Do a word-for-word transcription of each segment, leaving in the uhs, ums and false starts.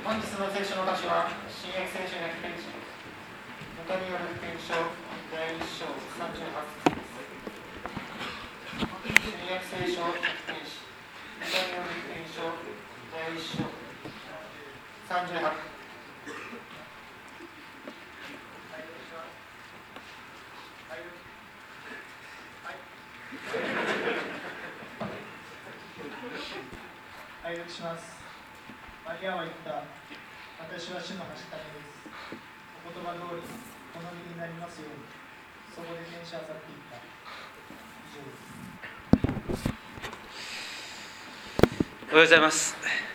本日の聖書の箇所は新約聖書の福音書、ルカによる福音書だいいっ章さんじゅうはち節です。新約聖書福音書、ルカによる福音書だいいっ章さんじゅうはち節。 拝読します。マリアは言った。私は主のはしためです。お言葉通り、この身になりますように。そこで天使は去っていった。以上です。 おはようございます。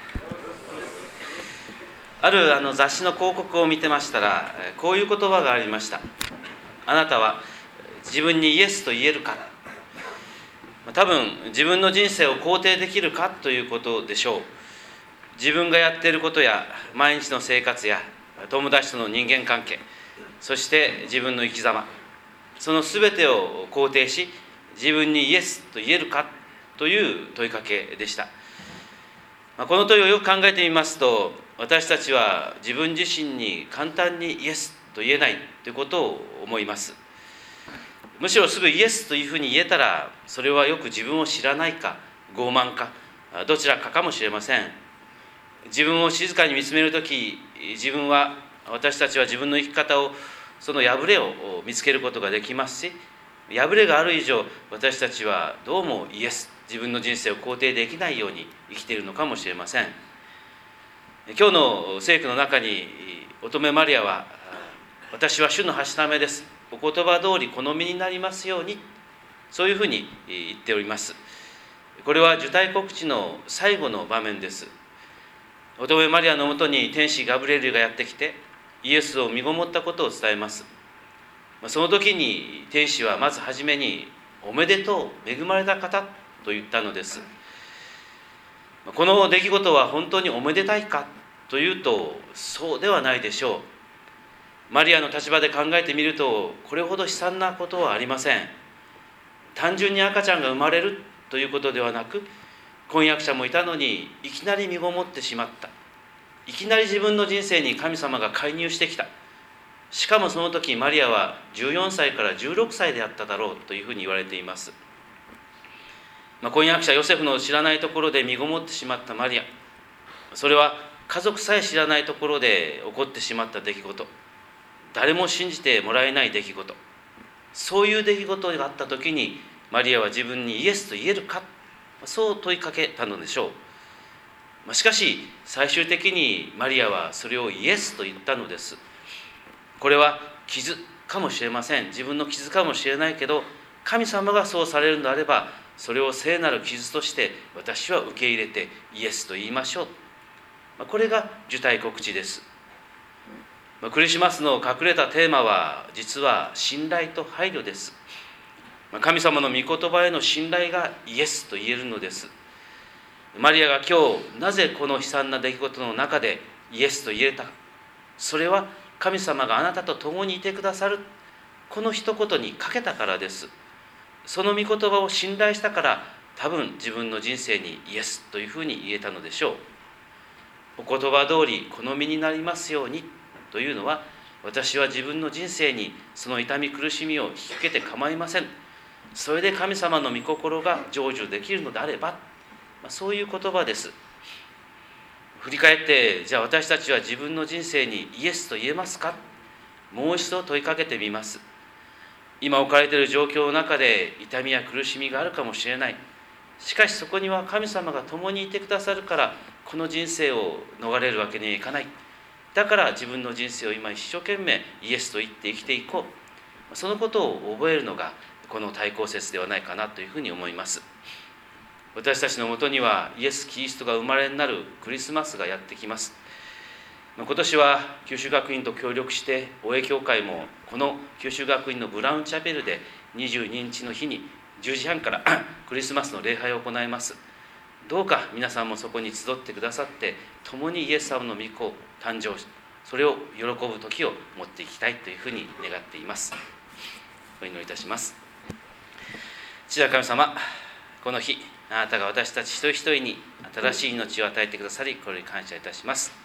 あるあの雑誌の広告を見てましたら、こういう言葉がありました。あなたは自分にイエスと言えるか。多分自分の人生を肯定できるかということでしょう。自分がやっていることや毎日の生活や友達との人間関係、そして自分の生き様、その全てを肯定し、自分にイエスと言えるかという問いかけでした。この問いをよく考えてみますと、私たちは自分自身に簡単にイエスと言えないということを思います。むしろすぐイエスというふうに言えたら、それはよく自分を知らないか傲慢かどちらかかもしれません。自分を静かに見つめるとき、自分は私たちは自分の生き方を、その破れを見つけることができますし、破れがある以上、私たちはどうもイエス、自分の人生を肯定できないように生きているのかもしれません。今日の聖句の中に、乙女マリアは、私は主のはしためです、お言葉通りこの身になりますように、そういうふうに言っております。これは受胎告知の最後の場面です。乙女マリアのもとに天使ガブリエルがやってきて、イエスを身ごもったことを伝えます。その時に天使はまずはじめに、おめでとう、恵まれた方と言ったのです。この出来事は本当におめでたいかというと、そうではないでしょう。マリアの立場で考えてみると、これほど悲惨なことはありません。単純に赤ちゃんが生まれるということではなく、婚約者もいたのにいきなり身ごもってしまった。いきなり自分の人生に神様が介入してきた。しかもその時マリアはじゅうよんさいからじゅうろくさいであっただろうというふうに言われています。まあ、婚約者ヨセフの知らないところで身ごもってしまったマリア、それは家族さえ知らないところで起こってしまった出来事、誰も信じてもらえない出来事、そういう出来事があった時に、マリアは自分にイエスと言えるか、そう問いかけたのでしょう。しかし最終的にマリアはそれをイエスと言ったのです。これは傷かもしれません。自分の傷かもしれないけど、神様がそうされるのであれば、それを聖なる傷として私は受け入れてイエスと言いましょう。これが受胎告知です。クリスマスの隠れたテーマは、実は信頼と配慮です。神様の御言葉への信頼がイエスと言えるのです。マリアが今日なぜこの悲惨な出来事の中でイエスと言えたか、それは神様があなたと共にいてくださる、この一言にかけたからです。その御言葉を信頼したから、多分自分の人生にイエスというふうに言えたのでしょう。お言葉通りこの身になりますようにというのは、私は自分の人生にその痛み苦しみを引き受けて構いません。それで神様の御心が成就できるのであれば、そういう言葉です。振り返って、じゃあ私たちは自分の人生にイエスと言えますか、もう一度問いかけてみます。今置かれている状況の中で痛みや苦しみがあるかもしれない。しかしそこには神様が共にいてくださるから、この人生を逃れるわけにはいかない。だから自分の人生を今一生懸命イエスと言って生きていこう。そのことを覚えるのがこの対抗節ではないかなというふうに思います。私たちのもとにはイエス・キリストが生まれになるクリスマスがやってきます。今年は九州学院と協力して大江教会もこの九州学院のブラウンチャペルでにじゅうににちの日にじゅうじはんからクリスマスの礼拝を行います。どうか皆さんもそこに集ってくださって、共にイエス様の御子誕生、それを喜ぶ時を持っていきたいというふうに願っています。お祈りいたします。父なる神様、この日あなたが私たち一人一人に新しい命を与えてくださり、これに感謝いたします。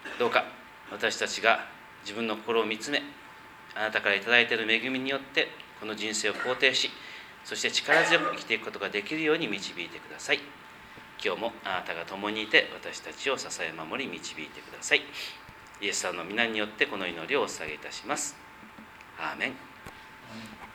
どうか私たちが自分の心を見つめ、あなたからいただいている恵みによってこの人生を肯定し、そして力強く生きていくことができるように導いてください。今日もあなたが共にいて私たちを支え守り導いてください。イエス様の皆によってこの祈りをお捧げいたします。アーメン。